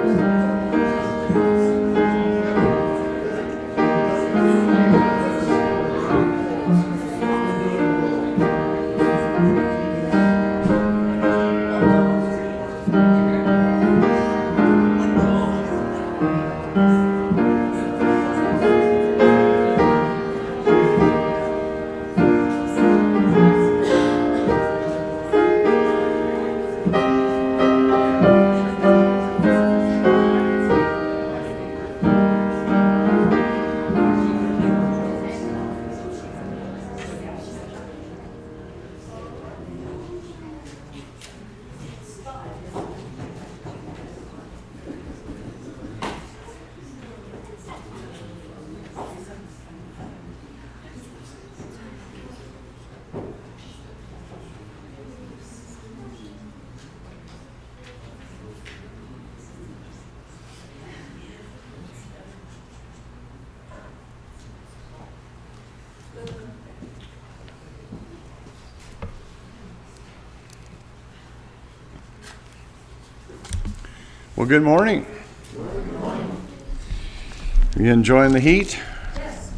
Well, good morning. Good morning. Are you enjoying the heat? Yes.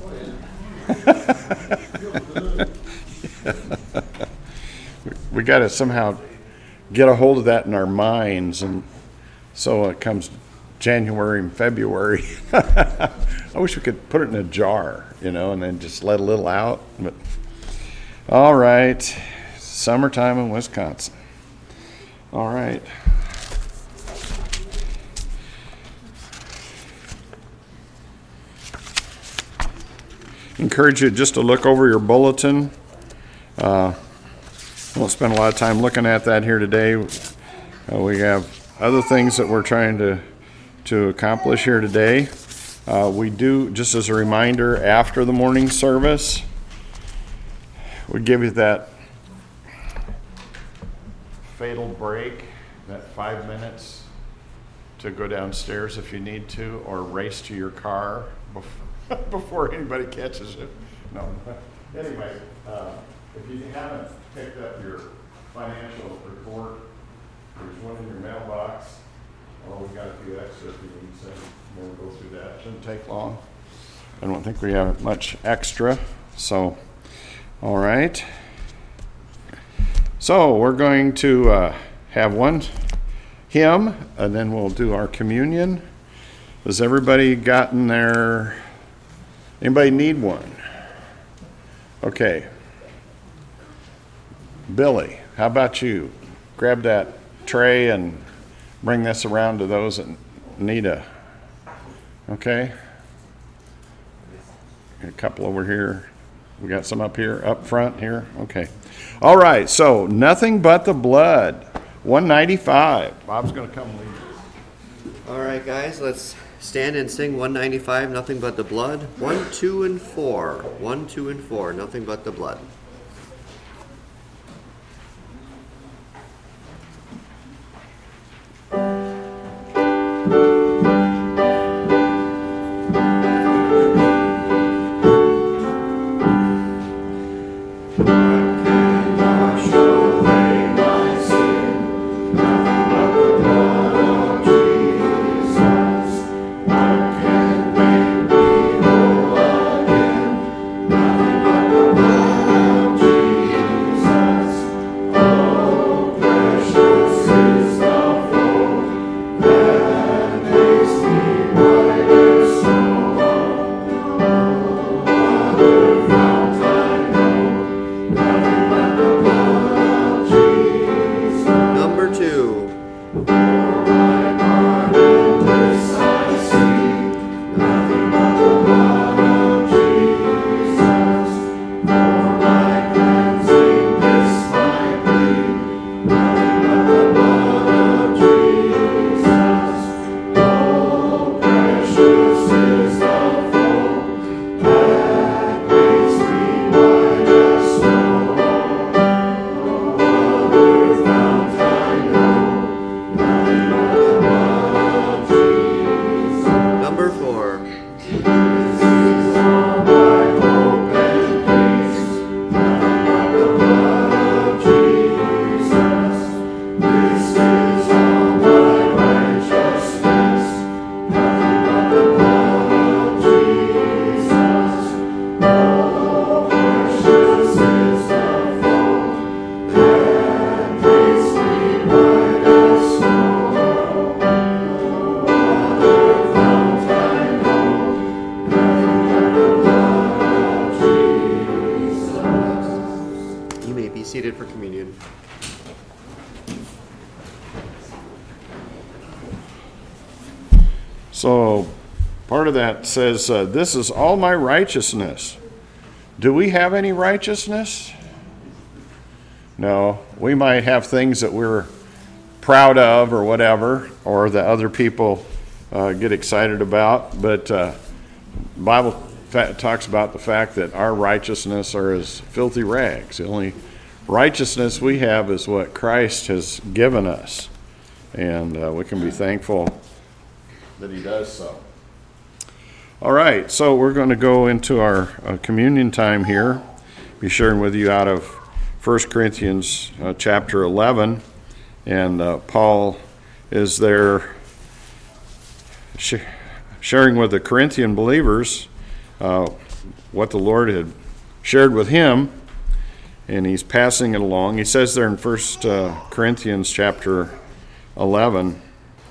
We got to somehow get a hold of that in our minds, and so it comes January and February. I wish we could put it in a jar, and then just let a little out. But all right, summertime in Wisconsin. All right. Encourage you just to look over your bulletin. Won't spend a lot of time looking at that here today. We have other things that we're trying to accomplish here today. We do, just as a reminder, after the morning service, we give you that fatal break, that 5 minutes to go downstairs if you need to, or race to your car before anybody catches it. No. Anyway, if you haven't picked up your financial report, there's one in your mailbox. Oh, we got a few extra if you need some. We'll go through that. Shouldn't take long. I don't think we have much extra. So, all right. So we're going to have one hymn, and then we'll do our communion. Has everybody gotten their... Anybody need one? Okay. Billy, how about you? Grab that tray and bring this around to those that need a... Okay. A couple over here. We got some up here, up front here. Okay. All right, so Nothing But the Blood, 195. Bob's going to come lead us. All right, guys, let's stand and sing 195, Nothing But the Blood. 1, 2, and 4. 1, 2, and 4, Nothing But the Blood. Nothing but the blood. So part of that says, this is all my righteousness. Do we have any righteousness? No. We might have things that we're proud of or whatever, or that other people get excited about. But the Bible talks about the fact that our righteousness are as filthy rags. The only righteousness we have is what Christ has given us. And we can be thankful that he does so. All right, so we're going to go into our communion time here. Be sharing with you out of 1 Corinthians chapter 11. And Paul is there sharing with the Corinthian believers what the Lord had shared with him. And he's passing it along. He says there in 1 Corinthians chapter 11,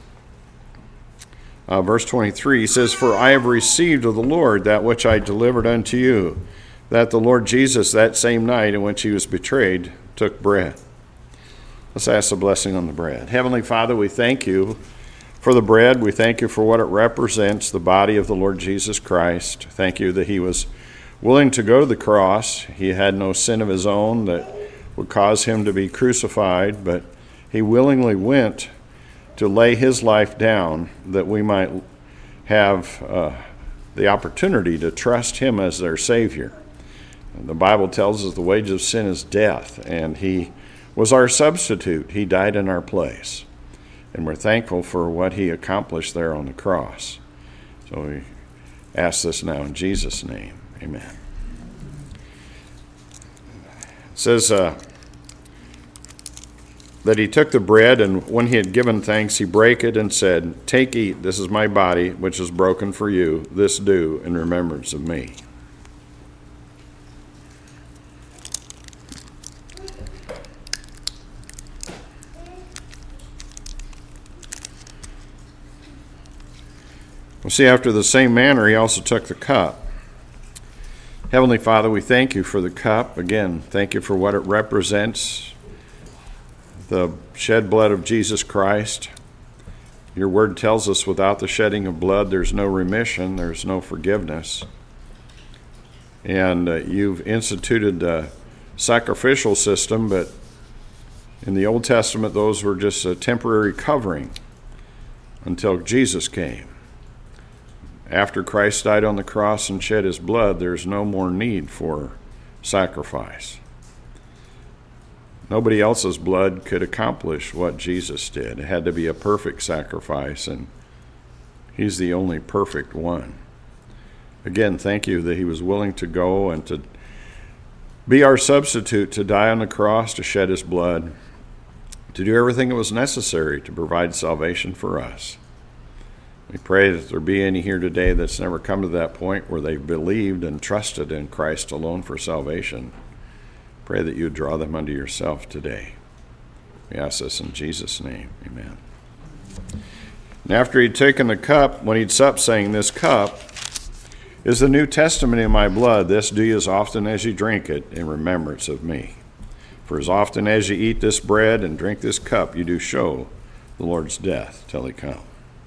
verse 23, he says, "For I have received of the Lord that which I delivered unto you, that the Lord Jesus, that same night in which he was betrayed, took bread." Let's ask the blessing on the bread. Heavenly Father, we thank you for the bread. We thank you for what it represents, the body of the Lord Jesus Christ. Thank you that he was willing to go to the cross. He had no sin of his own that would cause him to be crucified, but he willingly went to lay his life down that we might have the opportunity to trust him as their Savior. The Bible tells us the wages of sin is death, and he was our substitute. He died in our place. And we're thankful for what he accomplished there on the cross. So we ask this now in Jesus' name. Amen. It says that he took the bread, and when he had given thanks, he brake it and said, "Take, eat, this is my body, which is broken for you. This do in remembrance of me." We'll see, after the same manner, he also took the cup. Heavenly Father, we thank you for the cup. Again, thank you for what it represents, the shed blood of Jesus Christ. Your word tells us without the shedding of blood, there's no remission, there's no forgiveness. And you've instituted a sacrificial system, but in the Old Testament, those were just a temporary covering until Jesus came. After Christ died on the cross and shed his blood, there's no more need for sacrifice. Nobody else's blood could accomplish what Jesus did. It had to be a perfect sacrifice, and he's the only perfect one. Again, thank you that he was willing to go and to be our substitute, to die on the cross, to shed his blood, to do everything that was necessary to provide salvation for us. We pray that there be any here today that's never come to that point where they've believed and trusted in Christ alone for salvation. Pray that you draw them unto yourself today. We ask this in Jesus' name. Amen. And after he'd taken the cup, when he'd supped, saying, "This cup is the New Testament in my blood. This do ye as often as ye drink it in remembrance of me. For as often as ye eat this bread and drink this cup, you do show the Lord's death till he come."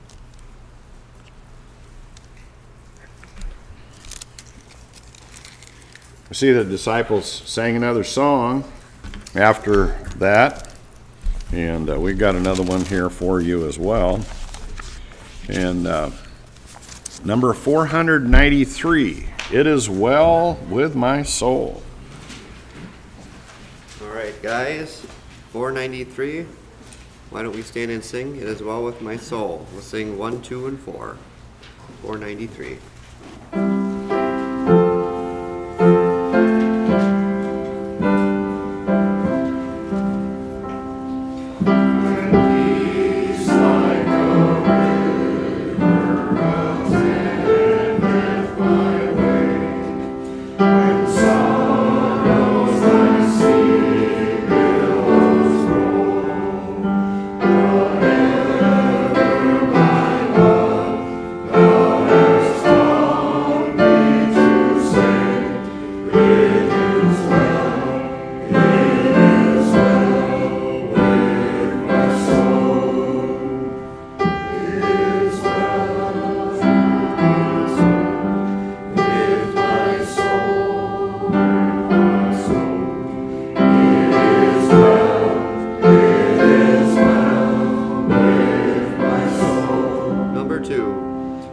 We see the disciples sang another song after that, and we've got another one here for you as well. And number 493, "It is well with my soul." All right, guys, 493. Why don't we stand and sing, "It is well with my soul"? We'll sing 1, 2, and 4. 493. Thou hast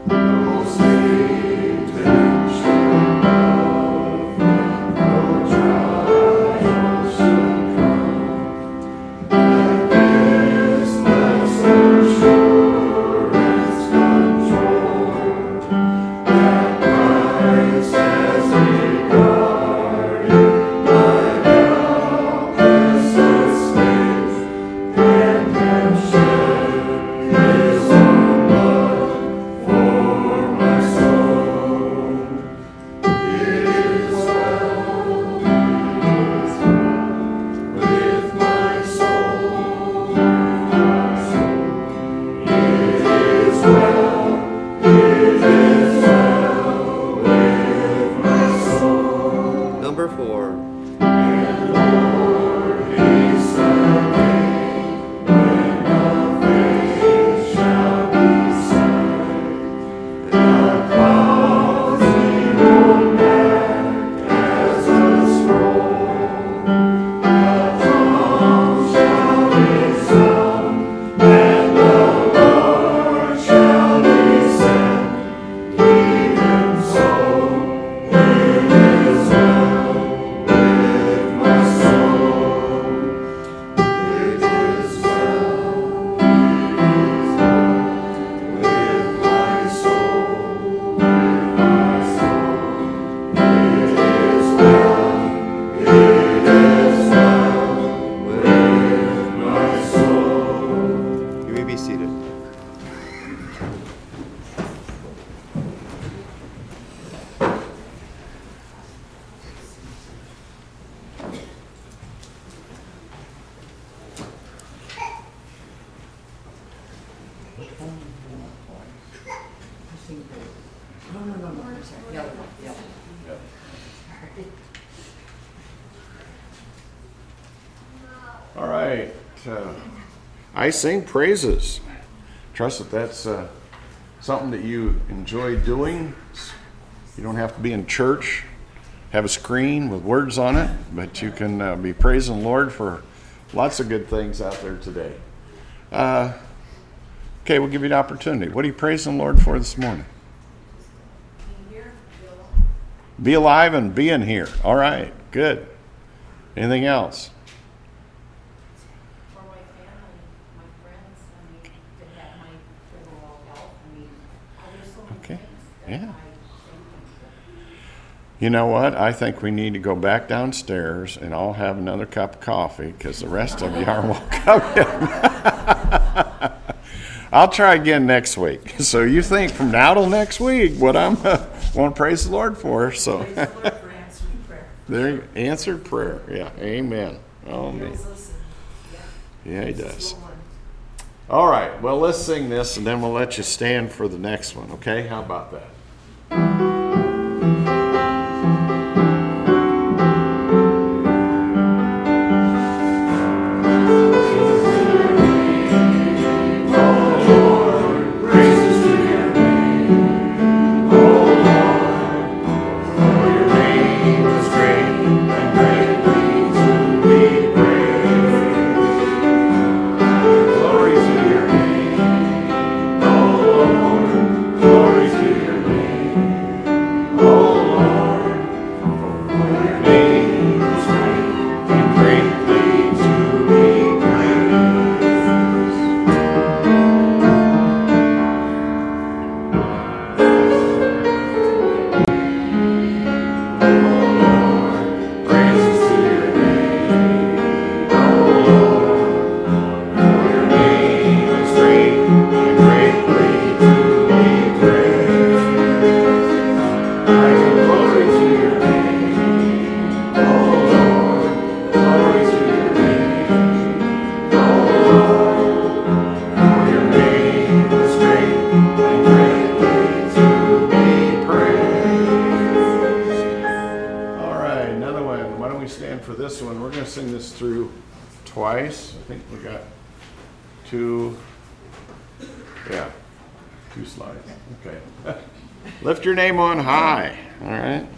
Number 4. You may be seated. All right. I sing praises. Trust that that's something that you enjoy doing. You don't have to be in church, have a screen with words on it, but you can be praising the Lord for lots of good things out there today. Okay, we'll give you the opportunity. What are you praising the Lord for this morning? Be alive and being here. All right, good. Anything else? For my family, my friends, to have my overall health. There's so many Okay, things that yeah. I thank them for. You know what? I think we need to go back downstairs and all have another cup of coffee because the rest of you aren't welcome. I'll try again next week. So you think from now till next week what I'm want to praise the Lord for. So Praise the Lord for answering prayer. there, answered prayer. Yeah, amen. Oh He man, heals us and, yeah, he it's does. still one. All right. Well, let's sing this and then we'll let you stand for the next one. Okay? How about that? Glory to your name. Glory to your name. Oh Lord, for your name is great and greatly to be praised. Praises to your name. Oh Lord, for your name is great and greatly to be praised. Glory to your name. Oh Lord, glory to your name. Oh Lord, for your name is great and greatly to be praised. All right, another one. Why don't we stand for this one? We're going to sing this through twice. I think we got two slides. Okay. Lift your name on high. All right.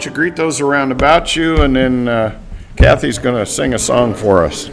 you greet those around about you, and then Kathy's going to sing a song for us.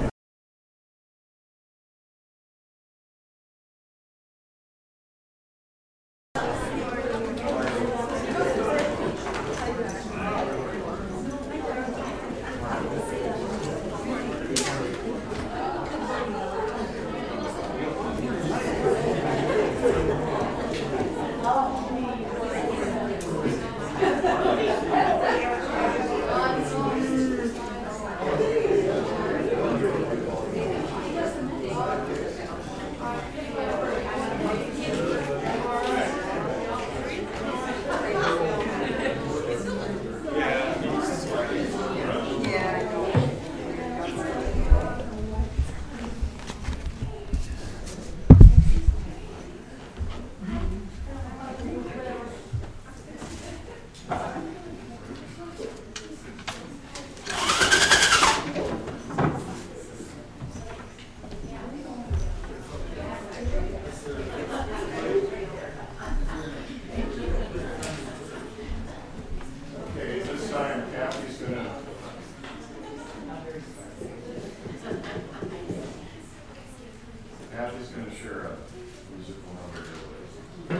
Kathy's going to share a musical number here.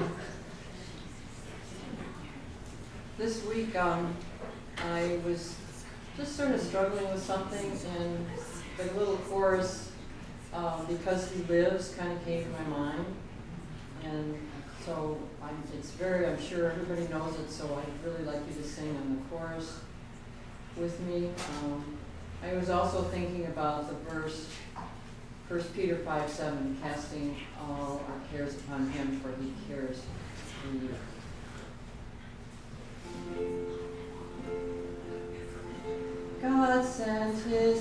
This week, I was just sort of struggling with something, and the little chorus, "Because He Lives," kind of came to my mind. And so I'm sure everybody knows it, so I'd really like you to sing on the chorus with me. I was also thinking about the verse, 1 Peter 5:7, casting all our cares upon Him, for He cares for you. God sent His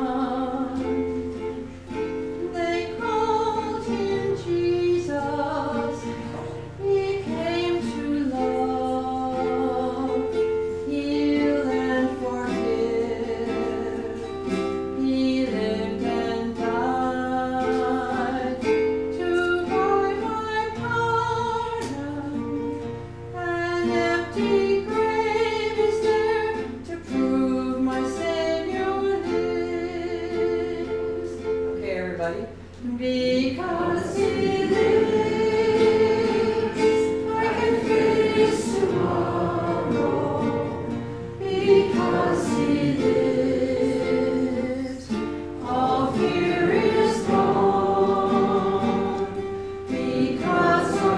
Son, they called Him Jesus. He came to love, heal and forgive. He lived and died to buy my pardon. An empty grave is there to prove my Savior lives. Okay, everybody. Because He lives, I can face tomorrow. Because He lives, all fear is gone. Because I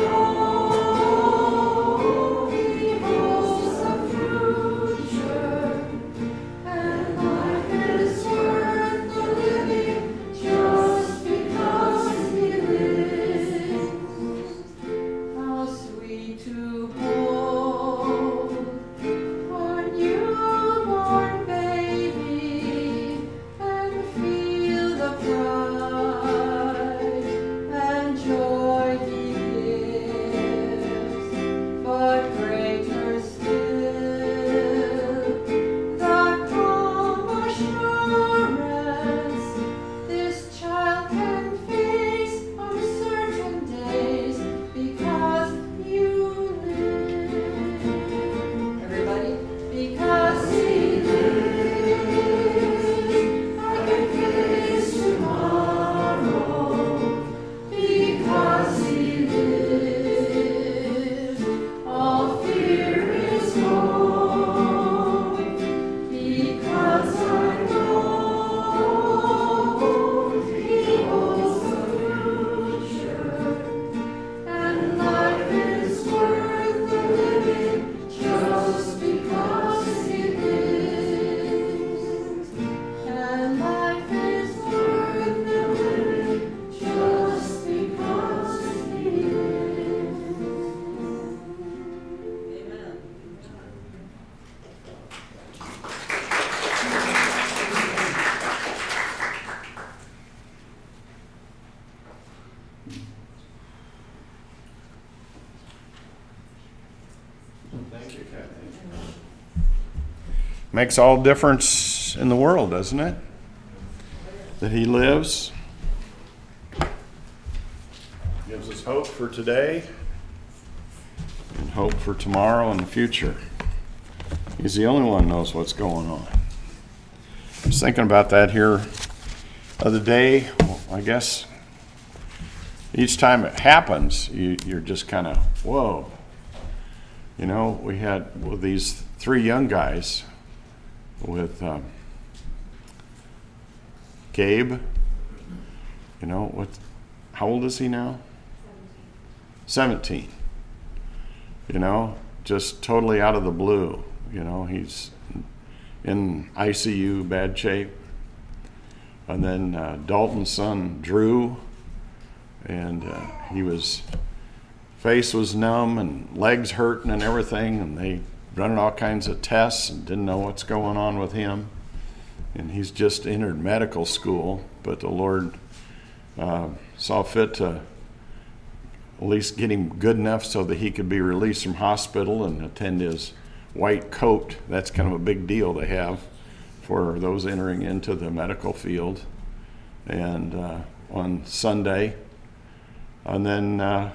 know He holds the future, and life is worth the living just because He lives. How sweet to hold our newborn baby and feel the pride and joy He gives. But greater still, the calm assurance this child can face uncertain days because You live. Everybody, because He lives, I can face tomorrow. Because He lives, all fear is gone. Because I know He holds the future, and life is worth the living just because He lives. And life is worth the living just because He lives. Amen. Thank you, Kathy. Makes all difference in the world, doesn't it? That He lives. Gives us hope for today and hope for tomorrow and the future. He's the only one who knows what's going on. I was thinking about that here the other day. Well, I guess each time it happens, you're just kind of, whoa. You know, we had these 3 young guys with Gabe. You know, how old is he now? 17. You know, just totally out of the blue. You know, he's in ICU, bad shape. And then Dalton's son, Drew, and face was numb and legs hurting and everything, and they running all kinds of tests and didn't know what's going on with him. And he's just entered medical school, but the Lord saw fit to at least get him good enough so that he could be released from hospital and attend his white coat. That's kind of a big deal to have for those entering into the medical field. And on Sunday, and then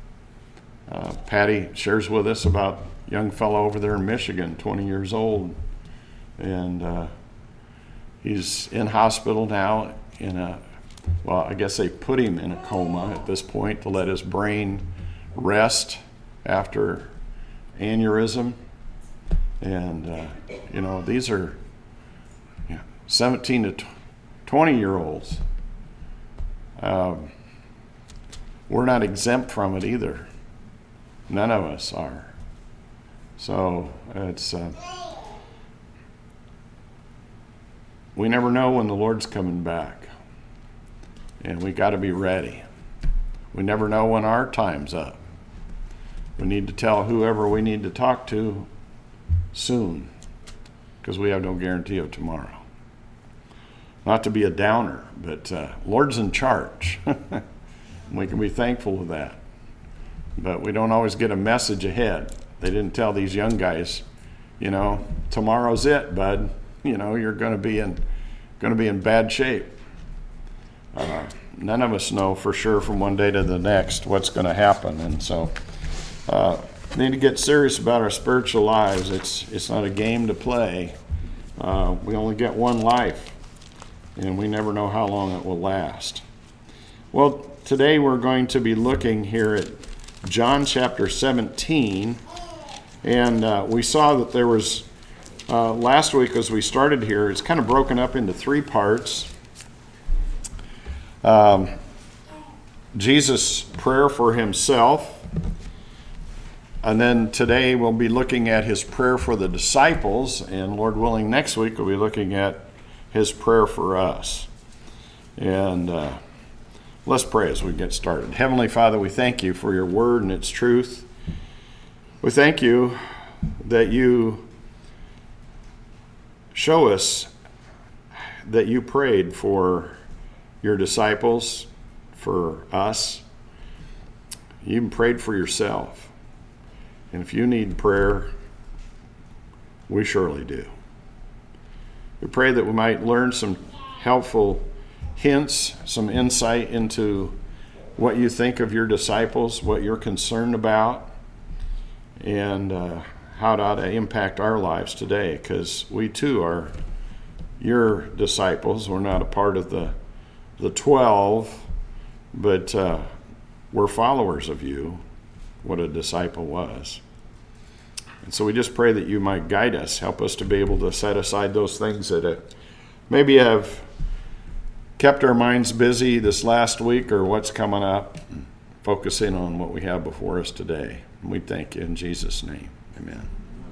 Patty shares with us about a young fellow over there in Michigan, 20 years old, and he's in hospital now I guess they put him in a coma at this point to let his brain rest after aneurysm. And, you know, these are 17 to 20-year-olds. We're not exempt from it either. None of us are. So it's we never know when the Lord's coming back. And we got to be ready. We never know when our time's up. We need to tell whoever we need to talk to soon, because we have no guarantee of tomorrow. Not to be a downer, but Lord's in charge. We can be thankful of that. But we don't always get a message ahead. They didn't tell these young guys, you know, tomorrow's it, bud. You know, you're going to be in bad shape. None of us know for sure from one day to the next what's going to happen, and so we need to get serious about our spiritual lives. It's not a game to play. We only get one life, and we never know how long it will last. Well, today we're going to be looking here at John chapter 17, and we saw that there was last week as we started here, it's kind of broken up into 3 parts. Jesus' prayer for himself, and then today we'll be looking at his prayer for the disciples, and Lord willing next week we'll be looking at his prayer for us. And let's pray as we get started. Heavenly Father, we thank you for your word and its truth. We thank you that you show us that you prayed for your disciples, for us. You even prayed for yourself. And if you need prayer, we surely do. We pray that we might learn some helpful hints, some insight into what you think of your disciples, what you're concerned about, and how it ought to impact our lives today, because we too are your disciples. We're not a part of the 12, but we're followers of you, what a disciple was. And so we just pray that you might guide us, help us to be able to set aside those things that maybe have kept our minds busy this last week or what's coming up, focusing on what we have before us today. And we thank you in Jesus' name. Amen.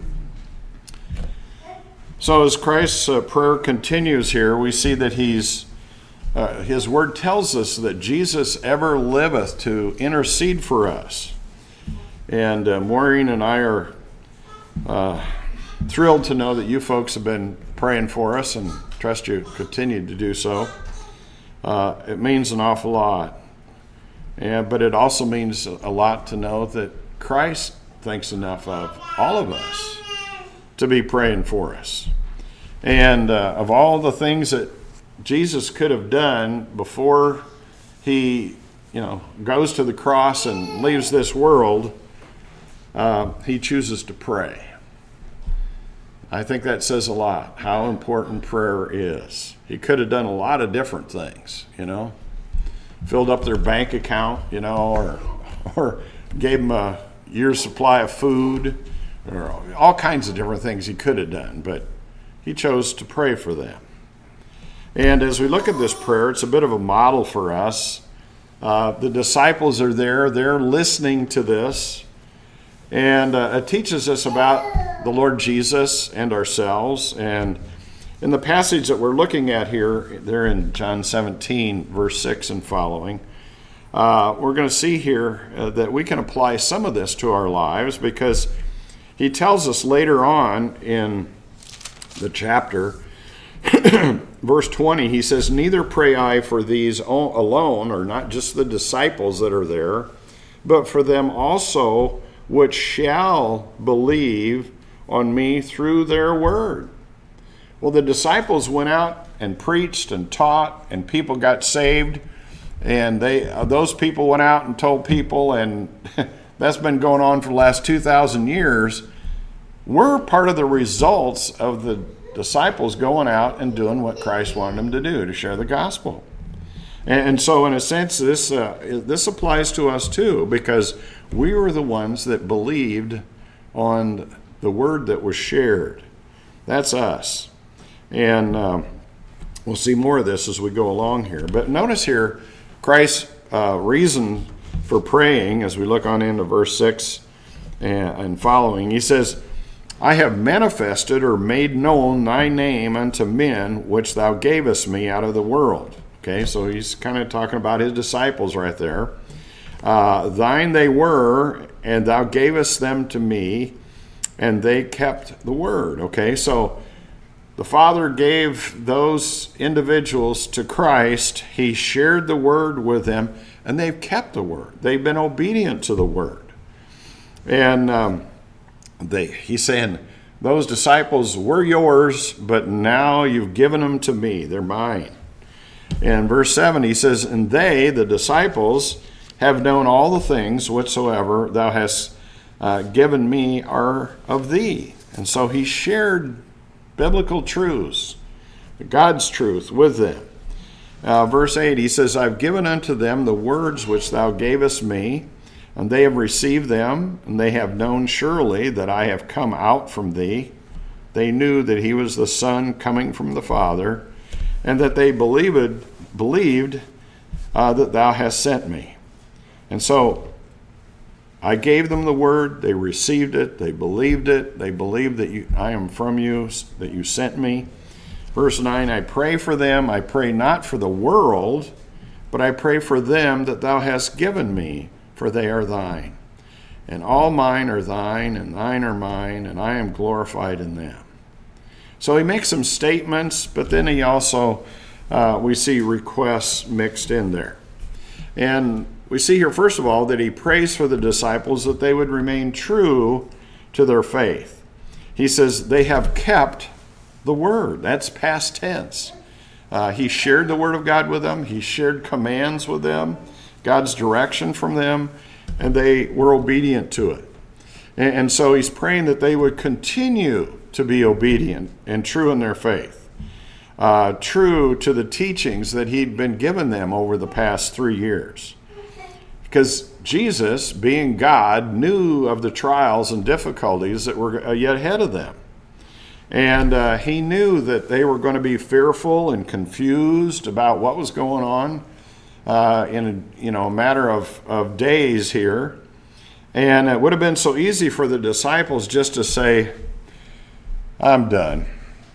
So as Christ's prayer continues here, we see that his word tells us that Jesus ever liveth to intercede for us. And Maureen and I are thrilled to know that you folks have been praying for us, and trust you continue to do so. It means an awful lot. But it also means a lot to know that Christ thinks enough of all of us to be praying for us. And of all the things that Jesus could have done before he, goes to the cross and leaves this world, he chooses to pray. I think that says a lot, how important prayer is. He could have done a lot of different things, filled up their bank account, or gave them a year's supply of food, or all kinds of different things he could have done, but he chose to pray for them. And as we look at this prayer, it's a bit of a model for us. The disciples are there, they're listening to this, and it teaches us about the Lord Jesus and ourselves. And in the passage that we're looking at here, there in John 17, verse 6 and following, we're going to see here that we can apply some of this to our lives, because he tells us later on in the chapter, verse 20, he says, "Neither pray I for these alone," or not just the disciples that are there, "but for them also which shall believe on me through their word." Well, the disciples went out and preached and taught, and people got saved, and those people went out and told people, and that's been going on for the last 2,000 years. We're part of the results of the disciples going out and doing what Christ wanted them to do, to share the gospel. And so in a sense, this applies to us too, because we were the ones that believed on the word that was shared. That's us. And we'll see more of this as we go along here. But notice here, Christ's reason for praying, as we look on into verse 6 and following, he says, "I have manifested or made known thy name unto men, which thou gavest me out of the world." Okay, so he's kind of talking about his disciples right there. "Thine they were, and thou gavest them to me, and they kept the word." Okay, so the Father gave those individuals to Christ. He shared the word with them, and they've kept the word. They've been obedient to the word. And he's saying, those disciples were yours, but now you've given them to me. They're mine. And verse 7, he says, "And they," the disciples, "have known all the things whatsoever thou hast given me are of thee." And so he shared biblical truths, God's truth, with them. Verse 8, he says, "I've given unto them the words which thou gavest me, and they have received them, and they have known surely that I have come out from thee." They knew that he was the Son coming from the Father, and that they believed that thou hast sent me. And so I gave them the word, they received it, they believed that I am from you, that you sent me. Verse 9, "I pray for them, I pray not for the world, but I pray for them that thou hast given me, for they are thine. And all mine are thine, and thine are mine, and I am glorified in them." So he makes some statements, but then he also, we see requests mixed in there. And we see here, first of all, that he prays for the disciples that they would remain true to their faith. He says they have kept the word. That's past tense. He shared the word of God with them. He shared commands with them, God's direction from them, and they were obedient to it. And so he's praying that they would continue to be obedient and true in their faith, true to the teachings that he'd been given them over the past 3 years. Because Jesus, being God, knew of the trials and difficulties that were yet ahead of them. And he knew that they were going to be fearful and confused about what was going on in a matter of days here. And it would have been so easy for the disciples just to say, I'm done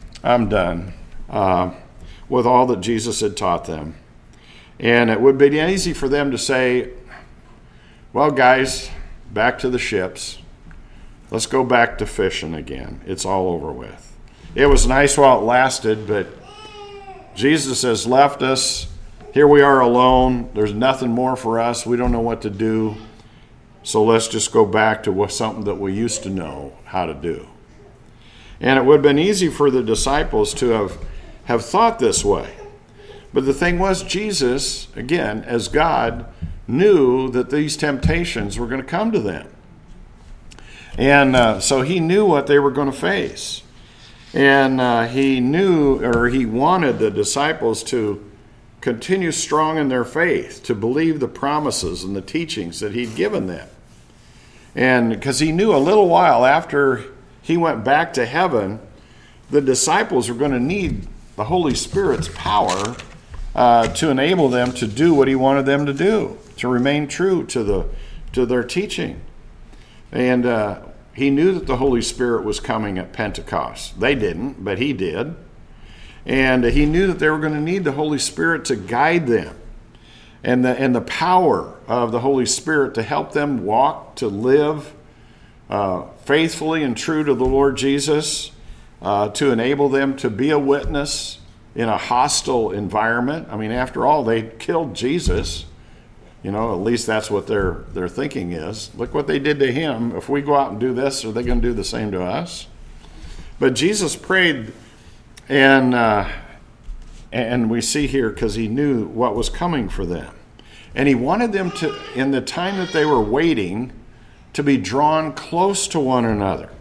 with all that Jesus had taught them. And it would be easy for them to say, well, guys, back to the ships. Let's go back to fishing again. It's all over with. It was nice while it lasted, but Jesus has left us. Here we are alone. There's nothing more for us. We don't know what to do. So let's just go back to something that we used to know how to do. And it would have been easy for the disciples to have thought this way. But the thing was, Jesus, again, as God, knew that these temptations were going to come to them. And so he knew what they were going to face. And he knew, or he wanted the disciples to continue strong in their faith, to believe the promises and the teachings that he'd given them. And because he knew a little while after he went back to heaven, the disciples were going to need the Holy Spirit's power to enable them to do what he wanted them to do, to remain true to their teaching. And he knew that the Holy Spirit was coming at Pentecost. They didn't, but he did. And he knew that they were going to need the Holy Spirit to guide them, and the power of the Holy Spirit to help them walk, to live faithfully and true to the Lord Jesus, to enable them to be a witness in a hostile environment. I mean, after all, they killed Jesus. At least that's what their thinking is. Look what they did to him. If we go out and do this, are they going to do the same to us? But Jesus prayed, and we see here, because he knew what was coming for them. And he wanted them to, in the time that they were waiting, to be drawn close to one another.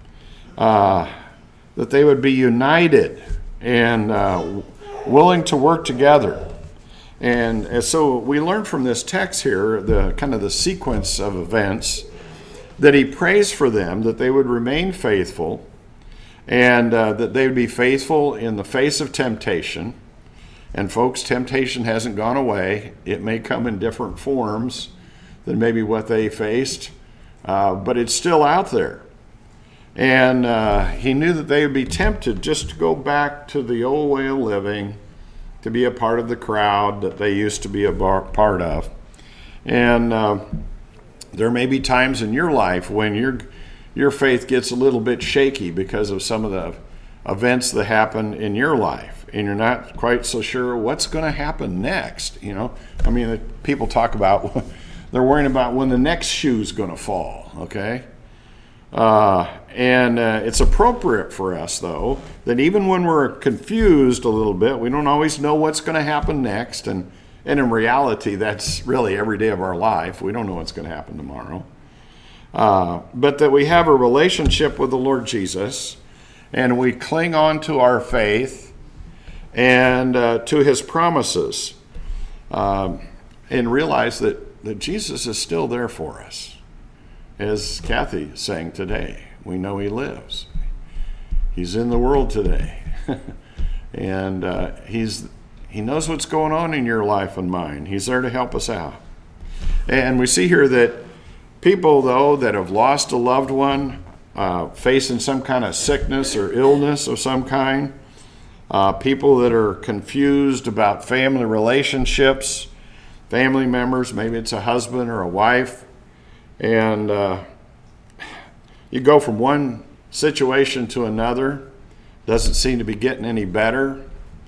That they would be united and willing to work together. And so we learn from this text here, the kind of the sequence of events, that he prays for them, that they would remain faithful, and that they would be faithful in the face of temptation. And folks, temptation hasn't gone away. It may come in different forms than maybe what they faced, but it's still out there. And he knew that they would be tempted just to go back to the old way of living, to be a part of the crowd that they used to be a part of. And there may be times in your life when your faith gets a little bit shaky because of some of the events that happen in your life, and you're not quite so sure what's going to happen next. People talk about they're worrying about when the next shoe's going to fall. Okay. And it's appropriate for us, though, that even when we're confused a little bit, we don't always know what's going to happen next. And in reality, that's really every day of our life. We don't know what's going to happen tomorrow. But that we have a relationship with the Lord Jesus, and we cling on to our faith and to his promises, and realize that Jesus is still there for us. As Kathy sang today, we know he lives. He's in the world today. And he knows what's going on in your life and mine. He's there to help us out. And we see here that people, though, that have lost a loved one, facing some kind of sickness or illness of some kind, people that are confused about family relationships, family members, maybe it's a husband or a wife, and you go from one situation to another, doesn't seem to be getting any better,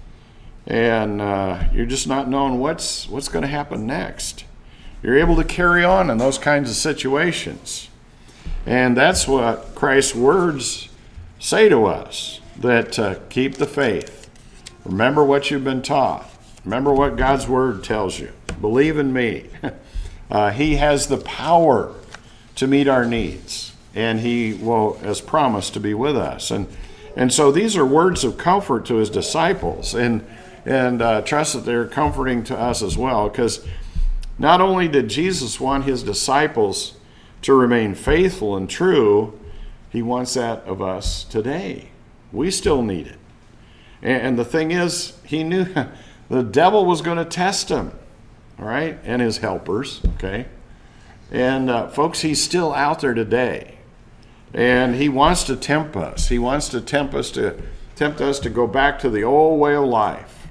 and you're just not knowing what's going to happen next. You're able to carry on in those kinds of situations. And that's what Christ's words say to us, that keep the faith. Remember what you've been taught. Remember what God's word tells you. Believe in me. He has the power to meet our needs, and he will, as promised, to be with us. And so these are words of comfort to his disciples, and trust that they're comforting to us as well, because not only did Jesus want his disciples to remain faithful and true, he wants that of us today. We still need it. And the thing is, he knew the devil was going to test him, all right, and his helpers, okay? And folks, he's still out there today. And he wants to tempt us. He wants to tempt us to go back to the old way of life,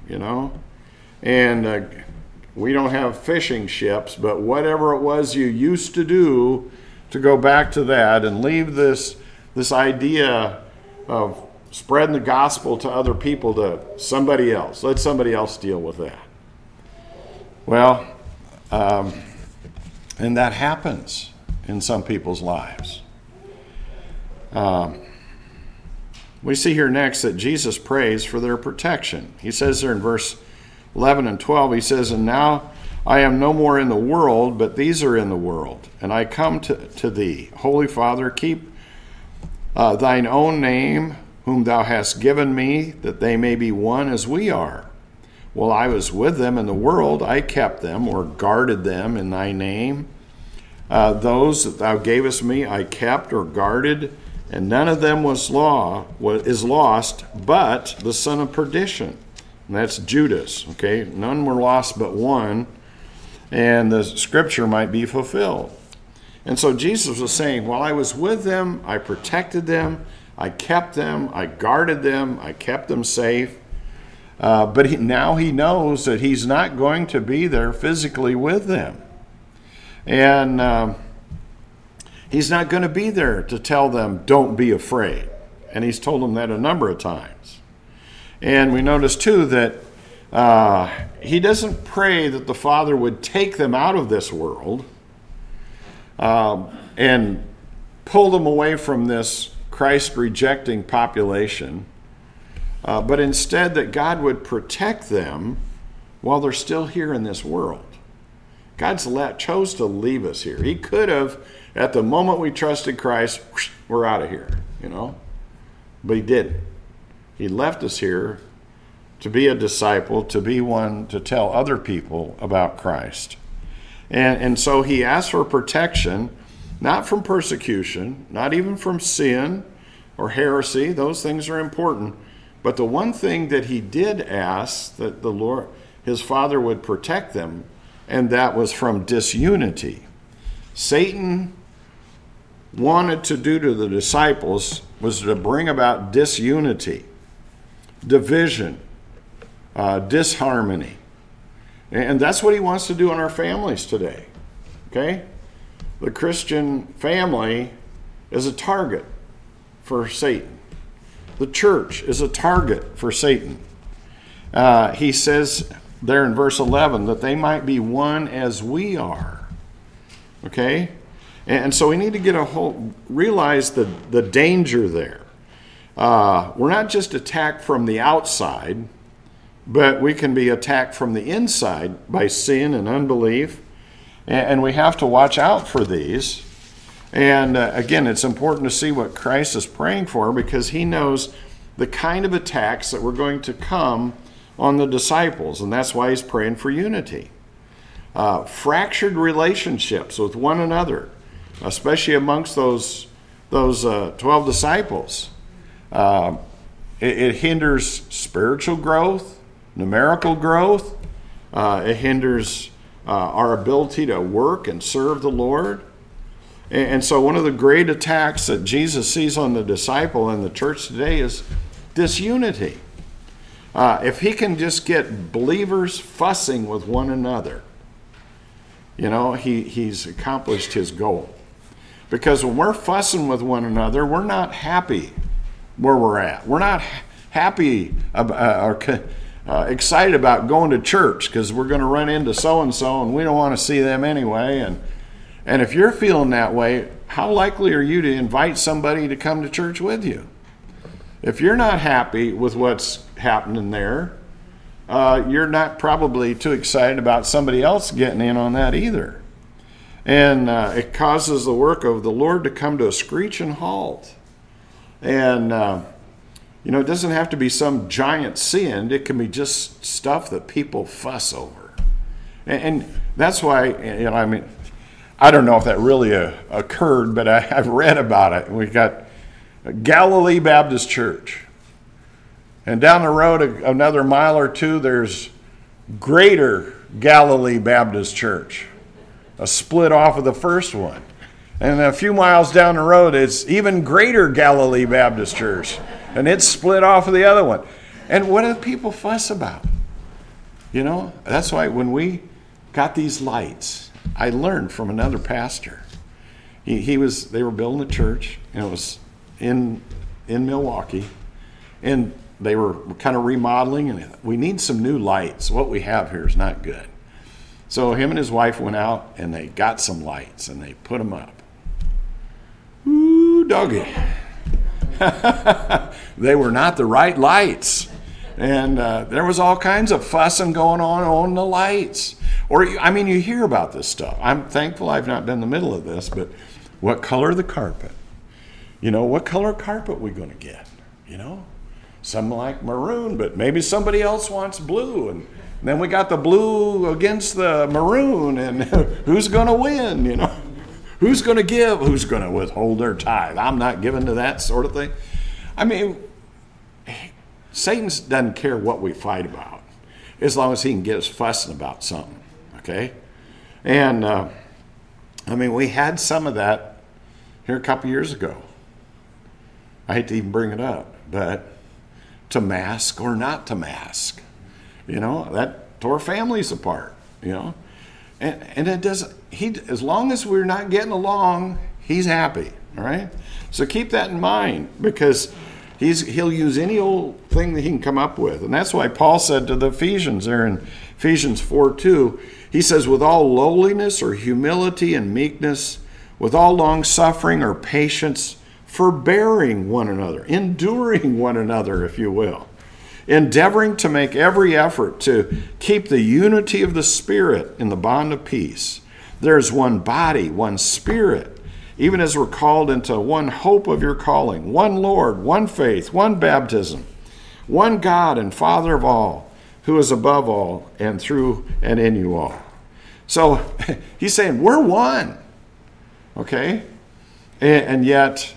And we don't have fishing ships, but whatever it was you used to do, to go back to that and leave this idea of spreading the gospel to other people to somebody else. Let somebody else deal with that. Well, and that happens in some people's lives. We see here next that Jesus prays for their protection. He says there in verse 11 and 12, he says, "And now I am no more in the world, but these are in the world. And I come to thee. Holy Father, keep thine own name whom thou hast given me, that they may be one as we are. While I was with them in the world, I kept them, or guarded them in thy name. Those that thou gavest me, I kept or guarded, and none of them is lost, but the son of perdition. And that's Judas, okay? None were lost but one, and the scripture might be fulfilled. And so Jesus was saying, while I was with them, I protected them, I kept them, I guarded them, I kept them safe. But now he knows that he's not going to be there physically with them. And he's not going to be there to tell them, don't be afraid. And he's told them that a number of times. And we notice, too, that he doesn't pray that the Father would take them out of this world and pull them away from this Christ-rejecting population, but instead that God would protect them while they're still here in this world. God chose to leave us here. He could have, at the moment we trusted Christ, we're out of here, But he didn't. He left us here to be a disciple, to be one to tell other people about Christ. And so he asked for protection, not from persecution, not even from sin or heresy. Those things are important. But the one thing that he did ask that the Lord, his Father, would protect them, and that was from disunity. Satan wanted to do to the disciples was to bring about disunity, division, disharmony. And that's what he wants to do in our families today. Okay? The Christian family is a target for Satan. The church is a target for Satan. He says there in verse 11 that they might be one as we are. Okay? And so we need to realize the danger there. We're not just attacked from the outside, but we can be attacked from the inside by sin and unbelief. And we have to watch out for these. And again, it's important to see what Christ is praying for, because he knows the kind of attacks that were going to come on the disciples. And that's why he's praying for unity. Fractured relationships with one another, especially amongst those 12 disciples. It hinders spiritual growth, numerical growth. It hinders our ability to work and serve the Lord. And so one of the great attacks that Jesus sees on the disciple and the church today is disunity. If he can just get believers fussing with one another, he's accomplished his goal. Because when we're fussing with one another, we're not happy where we're at. We're not happy or excited about going to church because we're going to run into so-and-so and we don't want to see them anyway. And if you're feeling that way, how likely are you to invite somebody to come to church with you? If you're not happy with what's happening there, you're not probably too excited about somebody else getting in on that either. And it causes the work of the Lord to come to a screeching halt. And, it doesn't have to be some giant sin. It can be just stuff that people fuss over. And that's why, I don't know if that really occurred, but I've read about it. We've got Galilee Baptist Church. And down the road, another mile or two, there's Greater Galilee Baptist Church, a split off of the first one. And a few miles down the road, it's even Greater Galilee Baptist Church, and it's split off of the other one. And what do people fuss about? That's why when we got these lights, I learned from another pastor. They were building a church, and it was in Milwaukee, and they were kind of remodeling, and we need some new lights. What we have here is not good. So him and his wife went out, and they got some lights, and they put them up. Ooh, doggy. They were not the right lights. And there was all kinds of fussing going on the lights. You hear about this stuff. I'm thankful I've not been in the middle of this, but what color the carpet? What color carpet we going to get? you know. Some like maroon, but maybe somebody else wants blue. And then we got the blue against the maroon, and who's going to win, you know? Who's going to give? Who's going to withhold their tithe? I'm not giving to that sort of thing. I mean, Satan doesn't care what we fight about, as long as he can get us fussing about something, okay? And, I mean, we had some of that here a couple years ago. I hate to even bring it up, but to mask or not to mask, you know, that tore families apart, you know. And it doesn't, as long as we're not getting along, he's happy, all right? So keep that in mind, because he'll use any old thing that he can come up with. And that's why Paul said to the Ephesians there in Ephesians 4:2, he says, with all lowliness or humility and meekness, with all long suffering or patience, forbearing one another, enduring one another, if you will, endeavoring to make every effort to keep the unity of the Spirit in the bond of peace. There's one body, one Spirit, even as we're called into one hope of your calling, one Lord, one faith, one baptism, one God and Father of all, who is above all and through and in you all. So he's saying we're one, okay? And yet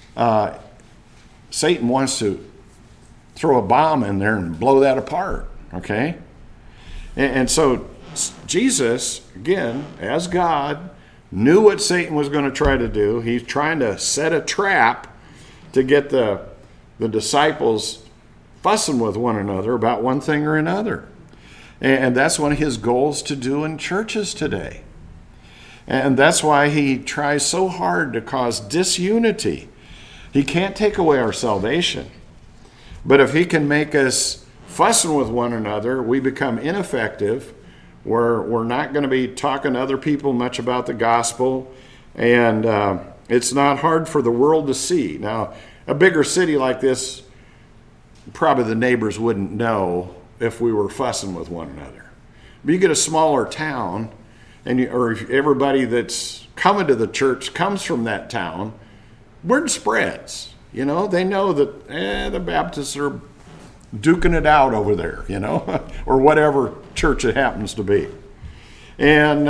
Satan wants to throw a bomb in there and blow that apart, okay? And so Jesus, again, as God, knew what Satan was going to try to do. He's trying to set a trap to get the disciples fussing with one another about one thing or another. And that's one of his goals to do in churches today. And that's why he tries so hard to cause disunity. He can't take away our salvation. But if he can make us fussing with one another, we become ineffective. We're not going to be talking to other people much about the gospel. And it's not hard for the world to see. Now, a bigger city like this, probably the neighbors wouldn't know if we were fussing with one another. But you get a smaller town, or if everybody that's coming to the church comes from that town, word spreads. You know, they know that the Baptists are duking it out over there, you know, or whatever church it happens to be. And,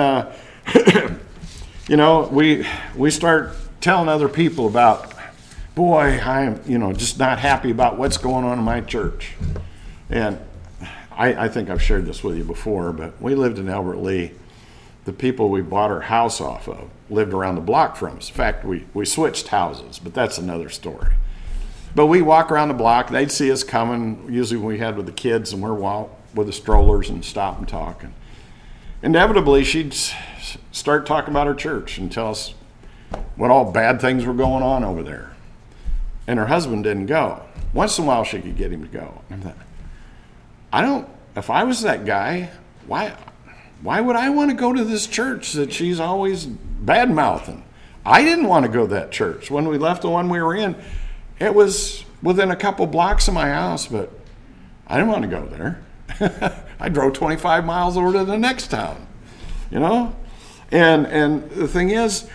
you know, we start telling other people about, boy, I'm, you know, just not happy about what's going on in my church. And I think I've shared this with you before, but we lived in Albert Lea. The people we bought our house off of lived around the block from us. In fact, we switched houses, but that's another story. But we walk around the block. They'd see us coming, usually when we had with the kids, and we're with the strollers and stop and talk. And inevitably, she'd start talking about her church and tell us what all bad things were going on over there. And her husband didn't go. Once in a while, she could get him to go. And I thought, if I was that guy, why would I want to go to this church that she's always bad-mouthing? I didn't want to go to that church. When we left the one we were in, it was within a couple blocks of my house, but I didn't want to go there. I drove 25 miles over to the next town, you know? And the thing is,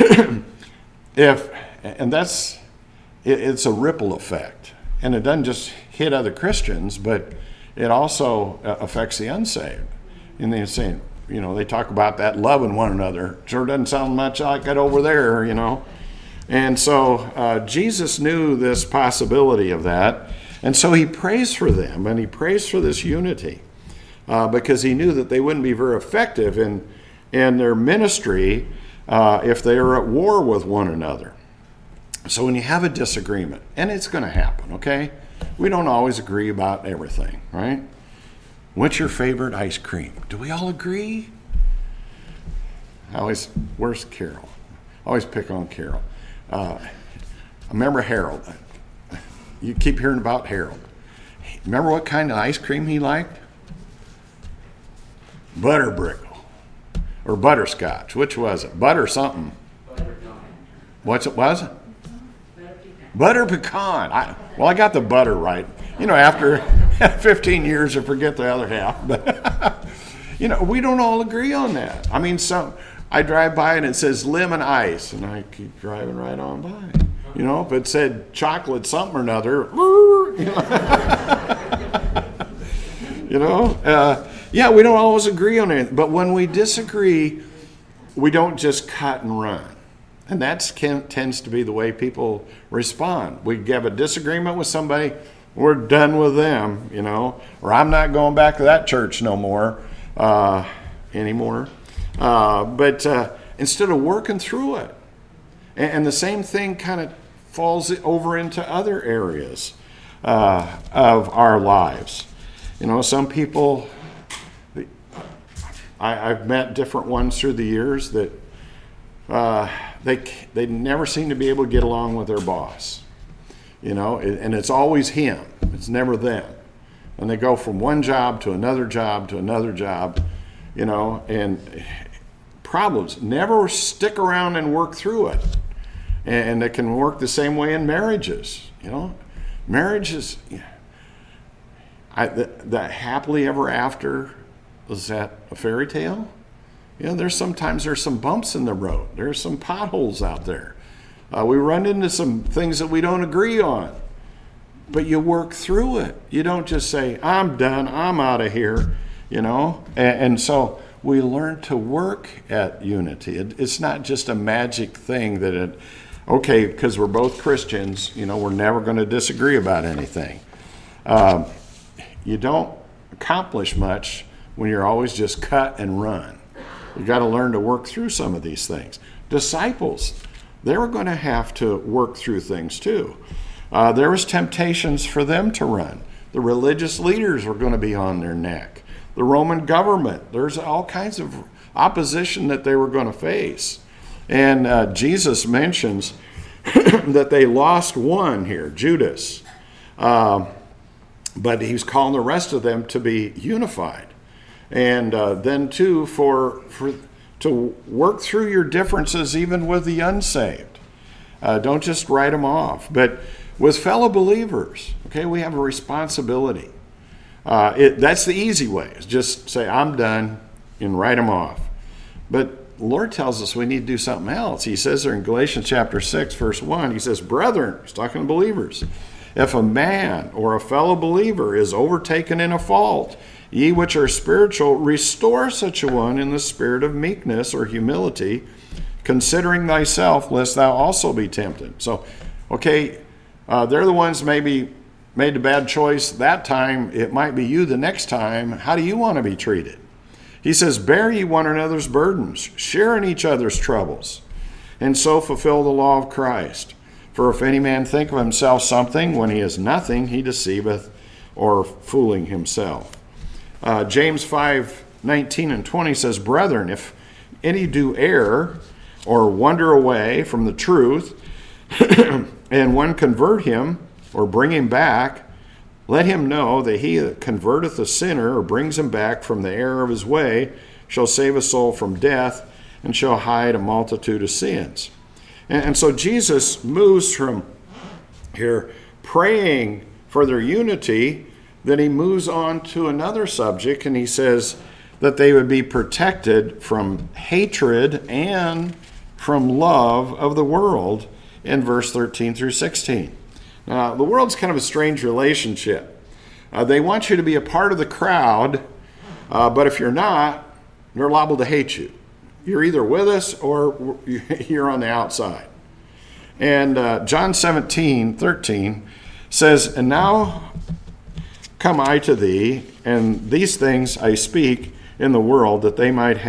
it's a ripple effect. And it doesn't just hit other Christians, but it also affects the unsaved. And they're saying, you know, they talk about that loving one another. Sure doesn't sound much like it over there, you know. And so Jesus knew this possibility of that. And so he prays for them, and he prays for this unity because he knew that they wouldn't be very effective in their ministry if they are at war with one another. So when you have a disagreement, and it's going to happen, okay? We don't always agree about everything, right? What's your favorite ice cream? Do we all agree? Where's Carol? I always pick on Carol. I remember Harold. You keep hearing about Harold. Remember what kind of ice cream he liked? Butterbrickle or butterscotch. Which was it? Butter something. What's it was? Butter pecan. I got the butter right. You know, after 15 years, I forget the other half. But, you know, we don't all agree on that. I mean, I drive by and it says lemon ice, and I keep driving right on by. You know, if it said chocolate something or another, yeah, we don't always agree on it. But when we disagree, we don't just cut and run. And that tends to be the way people respond. We have a disagreement with somebody, we're done with them, or I'm not going back to that church no more anymore. But instead of working through it, and the same thing kind of falls over into other areas of our lives. Some people, I've met different ones through the years that they never seem to be able to get along with their boss. And it's always him. It's never them. And they go from one job to another job to another job, and problems never stick around and work through it. And it can work the same way in marriages. Marriage is, that happily ever after, is that a fairy tale? There's some bumps in the road. There's some potholes out there. We run into some things that we don't agree on. But you work through it. You don't just say, I'm done, I'm out of here, And so we learn to work at unity. It's not just a magic thing that because we're both Christians, we're never going to disagree about anything. You don't accomplish much when you're always just cut and run. You got to learn to work through some of these things. Disciples, they were going to have to work through things too. There was temptations for them to run. The religious leaders were going to be on their neck. The Roman government, there's all kinds of opposition that they were going to face. And Jesus mentions that they lost one here, Judas. But he's calling the rest of them to be unified. And then too, to work through your differences even with the unsaved. Don't just write them off. But with fellow believers, we have a responsibility. That's the easy way, is just say, I'm done, and write them off. But the Lord tells us we need to do something else. He says there in Galatians chapter 6, verse 1, he says, brethren, he's talking to believers, if a man or a fellow believer is overtaken in a fault, ye which are spiritual, restore such a one in the spirit of meekness or humility, considering thyself, lest thou also be tempted. So, they're the ones maybe made the bad choice that time. It might be you the next time. How do you want to be treated? He says, bear ye one another's burdens, share in each other's troubles, and so fulfill the law of Christ. For if any man think of himself something when he is nothing, he deceiveth or fooling himself. James 5:19 and 20 says, brethren, if any do err or wander away from the truth, and one convert him or bring him back, let him know that he that converteth a sinner or brings him back from the error of his way shall save a soul from death and shall hide a multitude of sins. And so Jesus moves from here praying for their unity, then he moves on to another subject, and he says that they would be protected from hatred and from love of the world in verse 13 through 16. Now, the world's kind of a strange relationship. They want you to be a part of the crowd, but if you're not, they're liable to hate you. You're either with us or you're on the outside. And John 17:13 says, and now come I to thee, and these things I speak in the world, that they might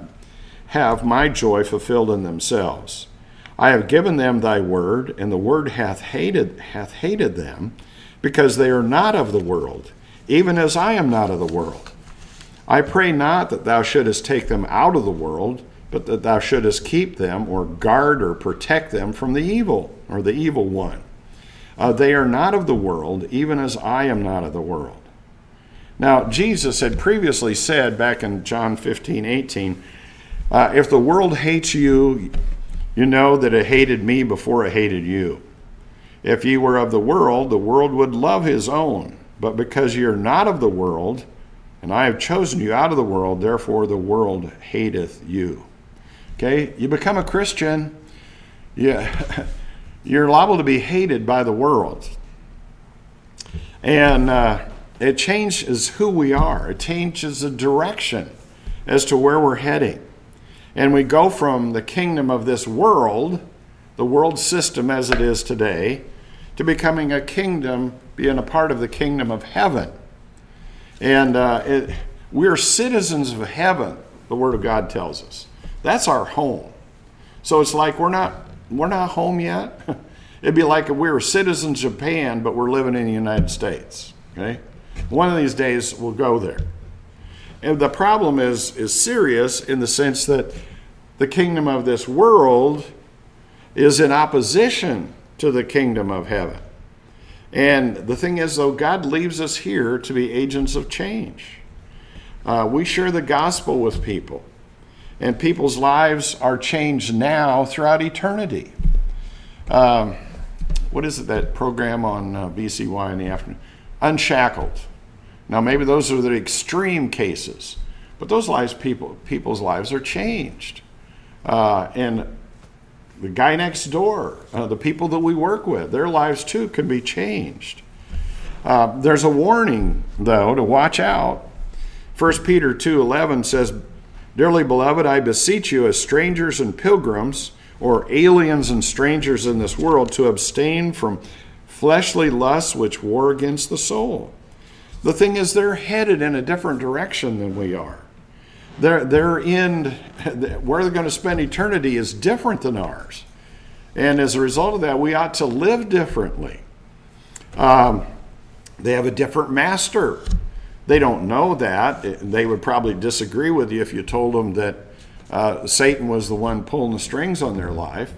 have my joy fulfilled in themselves. I have given them thy word, and the word hath hated them, because they are not of the world, even as I am not of the world. I pray not that thou shouldest take them out of the world, but that thou shouldest keep them, or guard or protect them from the evil, or the evil one. They are not of the world, even as I am not of the world. Now, Jesus had previously said back in John 15:18, if the world hates you, you know that it hated me before it hated you. If ye were of the world would love his own. But because ye are not of the world, and I have chosen you out of the world, therefore the world hateth you. Okay, you become a Christian, you're liable to be hated by the world. And it changes who we are. It changes the direction as to where we're heading. And we go from the kingdom of this world, the world system as it is today, to becoming a kingdom, being a part of the kingdom of heaven. And we're citizens of heaven, the Word of God tells us. That's our home. So it's like we're not home yet. It'd be like if we were citizens of Japan, but we're living in the United States. Okay? One of these days we'll go there. And the problem is serious in the sense that the kingdom of this world is in opposition to the kingdom of heaven. And the thing is, though, God leaves us here to be agents of change. We share the gospel with people, and people's lives are changed now throughout eternity. What is it, that program on BCY in the afternoon? Unshackled. Now, maybe those are the extreme cases, but those people's lives are changed. And the guy next door, the people that we work with, their lives too can be changed. There's a warning, though, to watch out. 1 Peter 2:11 says, "Dearly beloved, I beseech you as strangers and pilgrims, or aliens and strangers in this world, to abstain from fleshly lusts which war against the soul." The thing is, they're headed in a different direction than we are. They're in, where they're going to spend eternity is different than ours. And as a result of that, we ought to live differently. They have a different master. They don't know that. They would probably disagree with you if you told them that Satan was the one pulling the strings on their life.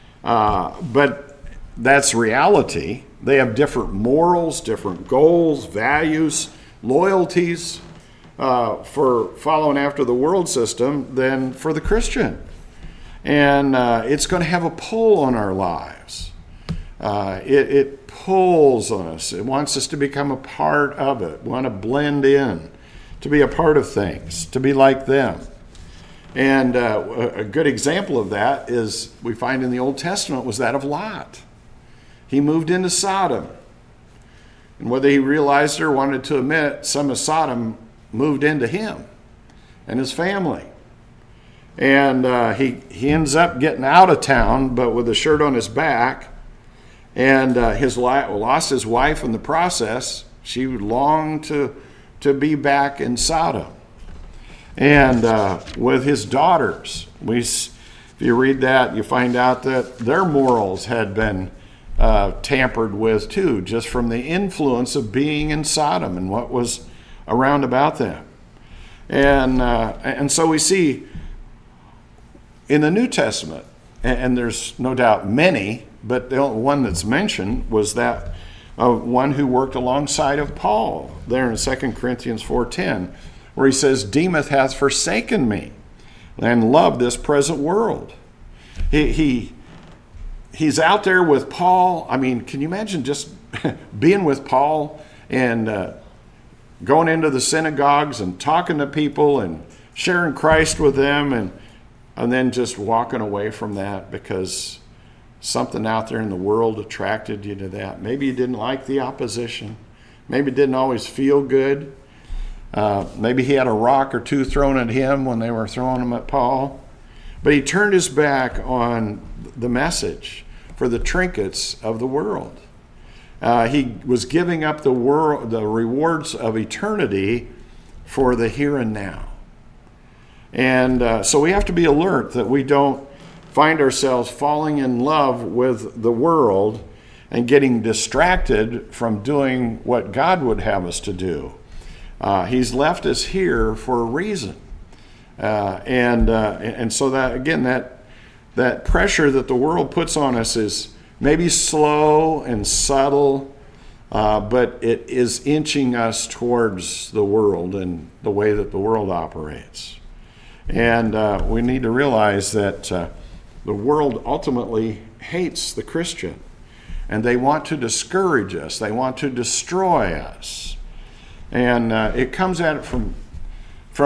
But that's reality. They have different morals, different goals, values, loyalties for following after the world system than for the Christian. And it's going to have a pull on our lives. It pulls on us. It wants us to become a part of it, want to blend in, to be a part of things, to be like them. And a good example of that is we find in the Old Testament was that of Lot. He moved into Sodom. And whether he realized it or wanted to admit, some of Sodom moved into him and his family. And he ends up getting out of town, but with a shirt on his back. And lost his wife in the process. She longed to be back in Sodom. And with his daughters, if you read that, you find out that their morals had been tampered with too, just from the influence of being in Sodom and what was around about them. And so we see in the New Testament, and there's no doubt many, but the only one that's mentioned was that of one who worked alongside of Paul there in 2 Corinthians 4:10, where he says, "Demas hath forsaken me and loved this present world." He's out there with Paul. I mean, can you imagine just being with Paul and going into the synagogues and talking to people and sharing Christ with them, and then just walking away from that because something out there in the world attracted you to that. Maybe you didn't like the opposition. Maybe it didn't always feel good. Maybe he had a rock or two thrown at him when they were throwing them at Paul. But he turned his back on the message for the trinkets of the world. He was giving up the rewards of eternity for the here and now. And so we have to be alert that we don't find ourselves falling in love with the world and getting distracted from doing what God would have us to do. He's left us here for a reason. And so that, again, that pressure that the world puts on us is maybe slow and subtle, but it is inching us towards the world and the way that the world operates. And we need to realize that the world ultimately hates the Christian, and they want to discourage us. They want to destroy us. And it comes at it from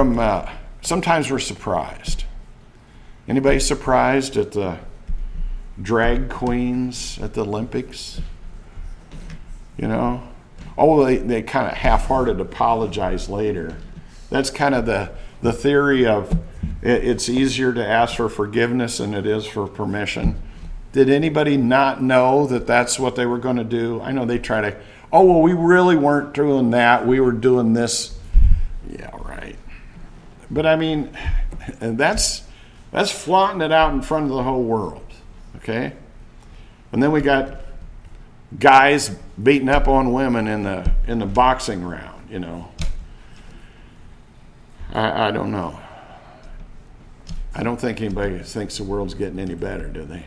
sometimes we're surprised. Anybody surprised at drag queens at the Olympics. You know? Oh, they kind of half-hearted apologize later. That's kind of the theory of it's easier to ask for forgiveness than it is for permission. Did anybody not know that that's what they were going to do? I know they try to, oh, well, we really weren't doing that. We were doing this. Yeah, right. But I mean, that's flaunting it out in front of the whole world, okay? And then we got guys beating up on women in the boxing round, you know. I don't know. I don't think anybody thinks the world's getting any better, do they?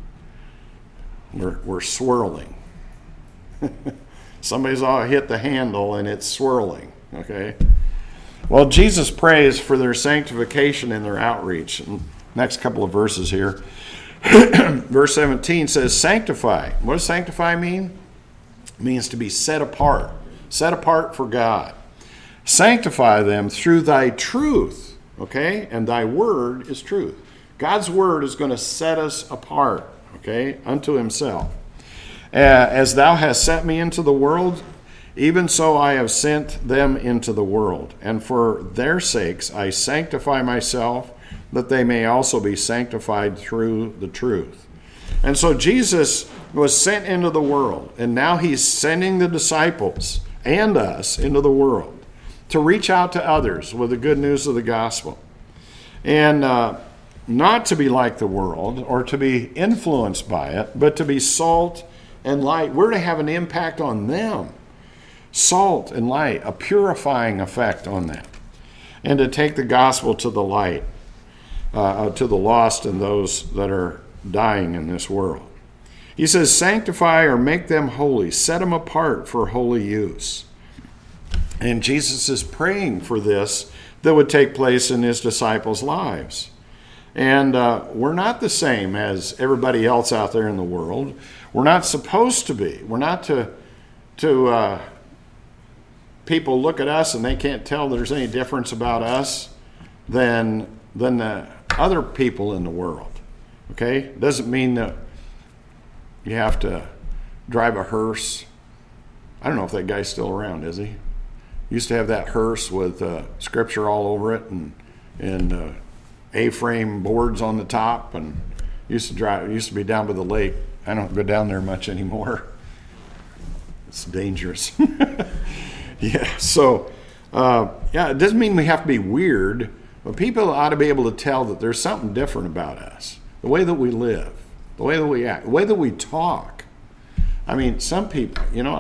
We're swirling. Somebody's all hit the handle and it's swirling, okay? Well, Jesus prays for their sanctification and their outreach. Next couple of verses here. Verse 17 says, sanctify. What does sanctify mean? It means to be set apart for God. Sanctify them through thy truth, okay? And thy word is truth. God's word is going to set us apart, okay, unto himself. As thou hast sent me into the world, even so I have sent them into the world. And for their sakes I sanctify myself, that they may also be sanctified through the truth. And so Jesus was sent into the world, and now he's sending the disciples and us into the world to reach out to others with the good news of the gospel. And not to be like the world or to be influenced by it, but to be salt and light. We're to have an impact on them. Salt and light, a purifying effect on them. And to take the gospel to the light, to the lost and those that are dying in this world. He says, sanctify or make them holy, set them apart for holy use. And Jesus is praying for this that would take place in his disciples' lives. And we're not the same as everybody else out there in the world. We're not supposed to be. We're not to people look at us and they can't tell there's any difference about us than the other people in the world. Okay? Doesn't mean that you have to drive a hearse. I don't know if that guy's still around, is he? Used to have that hearse with scripture all over it and A-frame boards on the top, and used to be down by the lake. I don't go down there much anymore. It's dangerous. Yeah, so it doesn't mean we have to be weird, but people ought to be able to tell that there's something different about us. The way that we live, the way that we act, the way that we talk. I mean, some people, you know,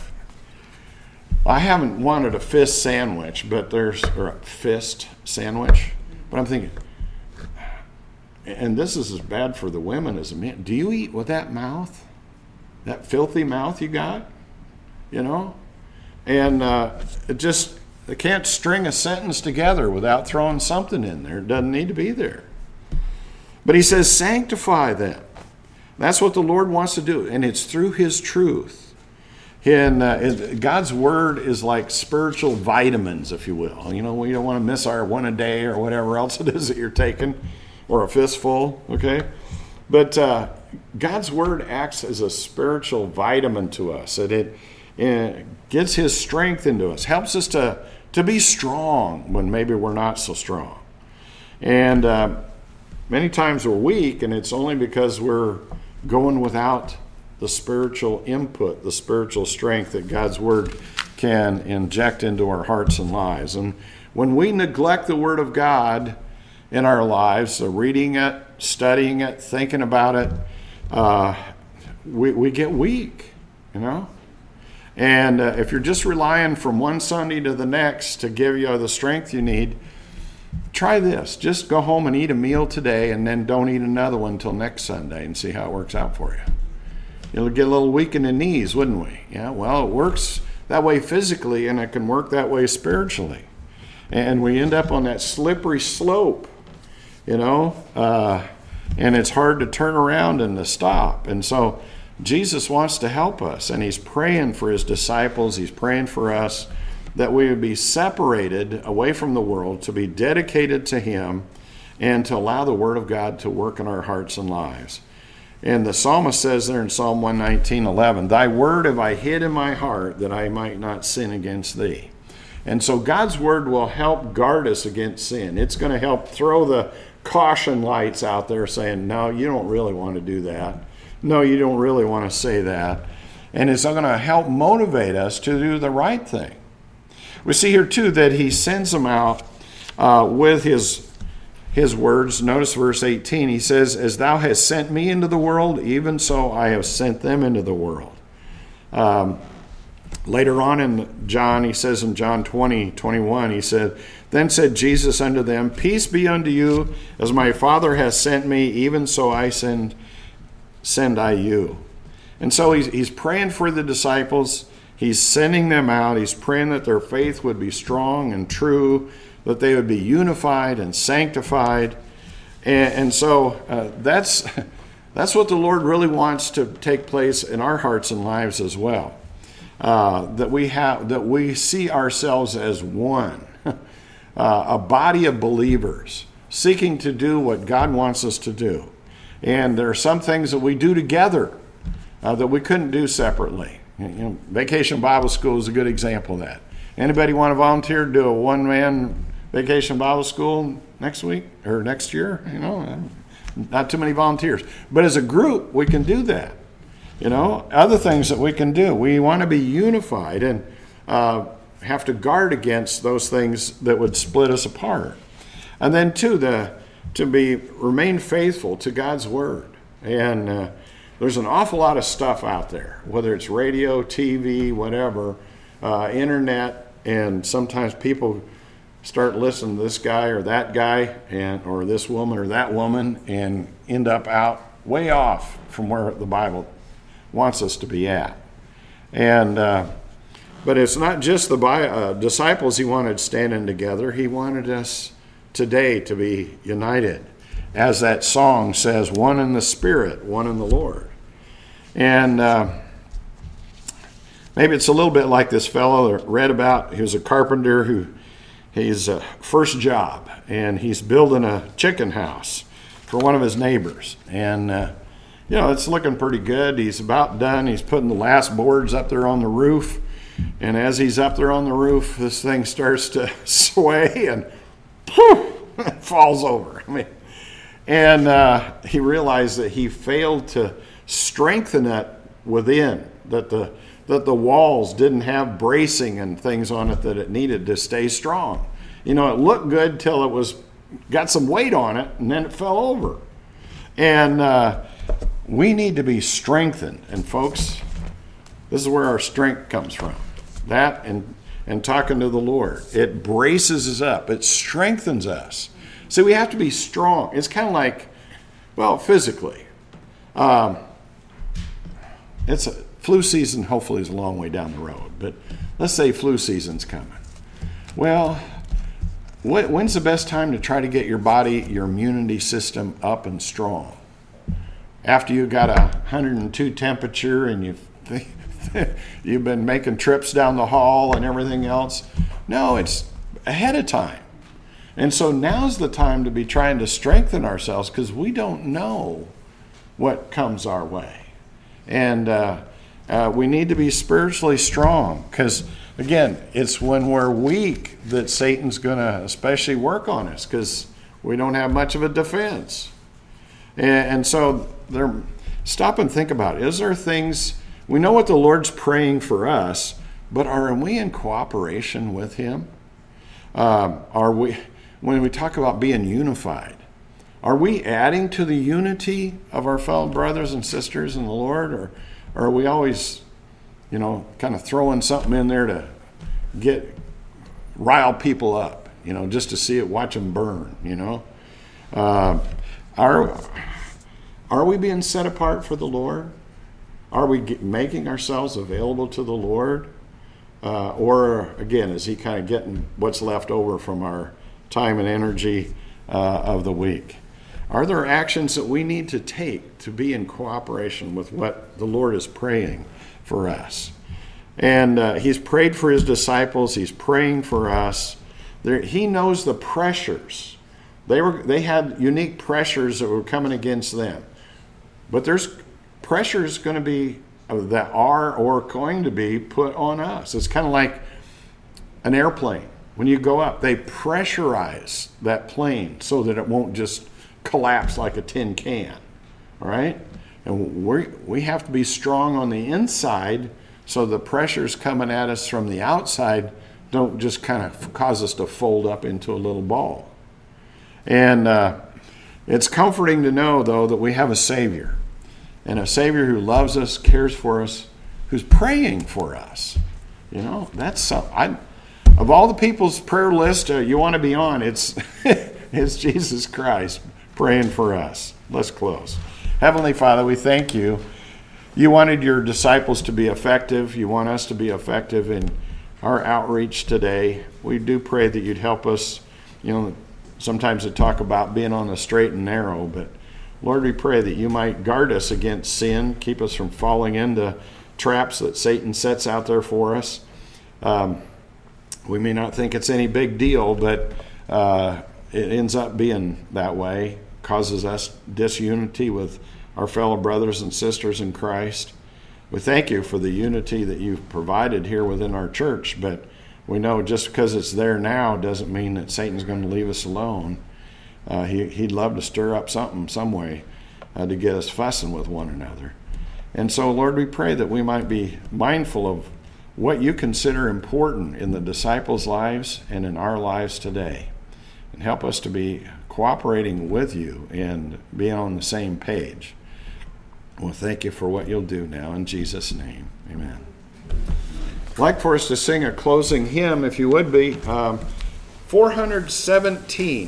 I haven't wanted a fist sandwich, or a fist sandwich, but I'm thinking, and this is as bad for the women as the men. Do you eat with that mouth? That filthy mouth you got? You know? And it can't string a sentence together without throwing something in there. It doesn't need to be there. But he says, sanctify them. That's what the Lord wants to do, and it's through his truth. And God's word is like spiritual vitamins, if you will. You know, we don't want to miss our one a day or whatever else it is that you're taking, or a fistful, okay? But God's word acts as a spiritual vitamin to us. It gets his strength into us, helps us to be strong when maybe we're not so strong. And many times we're weak, and it's only because we're going without the spiritual input, the spiritual strength that God's word can inject into our hearts and lives. And when we neglect the word of God in our lives, so reading it, studying it, thinking about it, we get weak, you know? And if you're just relying from one Sunday to the next to give you the strength you need, try this. Just go home and eat a meal today, and then don't eat another one until next Sunday, and see how it works out for you. You'll get a little weak in the knees, wouldn't we? Yeah, well, it works that way physically, and it can work that way spiritually. And we end up on that slippery slope, you know, and it's hard to turn around and to stop. And so Jesus wants to help us, and he's praying for his disciples. He's praying for us that we would be separated away from the world, to be dedicated to him, and to allow the word of God to work in our hearts and lives. And the psalmist says there in Psalm 119:11, "Thy word have I hid in my heart, that I might not sin against thee." And so God's word will help guard us against sin. It's going to help throw the caution lights out there saying, no, you don't really want to do that. No, you don't really want to say that. And it's going to help motivate us to do the right thing. We see here too that he sends them out with his words. Notice verse 18. He says, "As thou hast sent me into the world, even so I have sent them into the world." Later on in John, he says in John 20:21, he said, "Then said Jesus unto them, Peace be unto you, as my Father has sent me, even so I send I you." And so he's praying for the disciples. He's sending them out. He's praying that their faith would be strong and true, that they would be unified and sanctified. And so that's what the Lord really wants to take place in our hearts and lives as well. That we see ourselves as one, a body of believers seeking to do what God wants us to do. And there are some things that we do together that we couldn't do separately. Vacation Bible School is a good example of that. Anybody want to volunteer to do a one-man Vacation Bible School next week or next year? Not too many volunteers. But as a group, we can do that. Other things that we can do. We want to be unified and have to guard against those things that would split us apart. And then, too, to remain faithful to God's Word. And there's an awful lot of stuff out there, whether it's radio, TV, whatever, internet, and sometimes people start listening to this guy or that guy or this woman or that woman and end up out way off from where the Bible wants us to be at. And but it's not just the disciples he wanted standing together. He wanted us today to be united. As that song says, one in the Spirit, one in the Lord. And maybe it's a little bit like this fellow that read about. He was a carpenter his first job, and he's building a chicken house for one of his neighbors. And it's looking pretty good. He's about done. He's putting the last boards up there on the roof. And as he's up there on the roof, this thing starts to sway and falls over. And he realized that he failed to strengthen it within, that the walls didn't have bracing and things on it that it needed to stay strong. It looked good till it got some weight on it, and then it fell over. And we need to be strengthened. And folks, this is where our strength comes from. That and talking to the Lord. It braces us up. It strengthens us. See, we have to be strong. It's kind of like, physically. It's flu season hopefully is a long way down the road. But let's say flu season's coming. Well, when's the best time to try to get your immunity system up and strong? After you got 102 temperature and you've been making trips down the hall and everything else? No, it's ahead of time. And so now's the time to be trying to strengthen ourselves, because we don't know what comes our way. And we need to be spiritually strong, because, again, it's when we're weak that Satan's going to especially work on us, because we don't have much of a defense. And so stop and think about it. Is there things, we know what the Lord's praying for us, but are we in cooperation with Him? When we talk about being unified, are we adding to the unity of our fellow brothers and sisters in the Lord? Or are we always, kind of throwing something in there to rile people up, just to see it, watch them burn, Are we being set apart for the Lord? Are we making ourselves available to the Lord? Or, again, is He kind of getting what's left over from our time and energy of the week? Are there actions that we need to take to be in cooperation with what the Lord is praying for us? And He's prayed for His disciples. He's praying for us. He knows the pressures. They had unique pressures that were coming against them. But there's pressures going to be, that are or going to be put on us. It's kind of like an airplane. When you go up, they pressurize that plane so that it won't just collapse like a tin can. All right? And we have to be strong on the inside so the pressures coming at us from the outside don't just kind of cause us to fold up into a little ball. And it's comforting to know, though, that we have a Savior. And a Savior who loves us, cares for us, who's praying for us. You know, that's of all the people's prayer list you want to be on, it's it's Jesus Christ praying for us. Let's close. Heavenly Father, we thank you. You wanted your disciples to be effective. You want us to be effective in our outreach today. We do pray that you'd help us. You know, sometimes they talk about being on the straight and narrow, but Lord, we pray that you might guard us against sin, keep us from falling into traps that Satan sets out there for us. We may not think it's any big deal, but it ends up being that way, causes us disunity with our fellow brothers and sisters in Christ. We thank you for the unity that you've provided here within our church, but we know just because it's there now doesn't mean that Satan's going to leave us alone. He'd love to stir up something, some way, to get us fussing with one another. And so, Lord, we pray that we might be mindful of what you consider important in the disciples' lives and in our lives today. And help us to be cooperating with you and being on the same page. Well, thank you for what you'll do now. In Jesus' name, amen. I'd like for us to sing a closing hymn, if you would be. 417.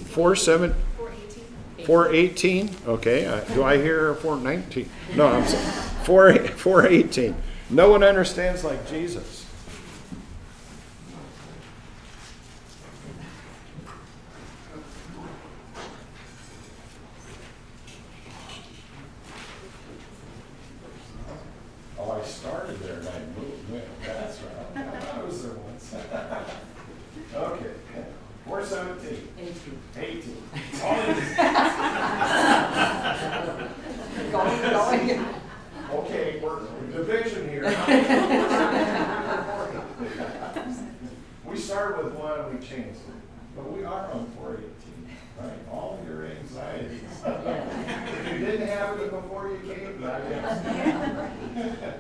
418? Okay. Do I hear 419? No, I'm sorry. 418. No one understands like Jesus. Oh, I started there and I moved. That's right. I was there once. Okay. 417. 18. Going. Okay, we're division here. We started with one and we changed it. But we are on 418, right? All your anxieties. If you didn't have it before you came, now you have.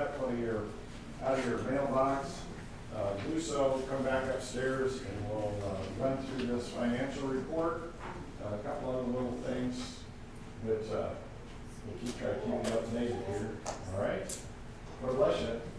Do so, come back upstairs, and we'll run through this financial report, a couple other little things that we'll try to keep you updated here. All right? God bless you.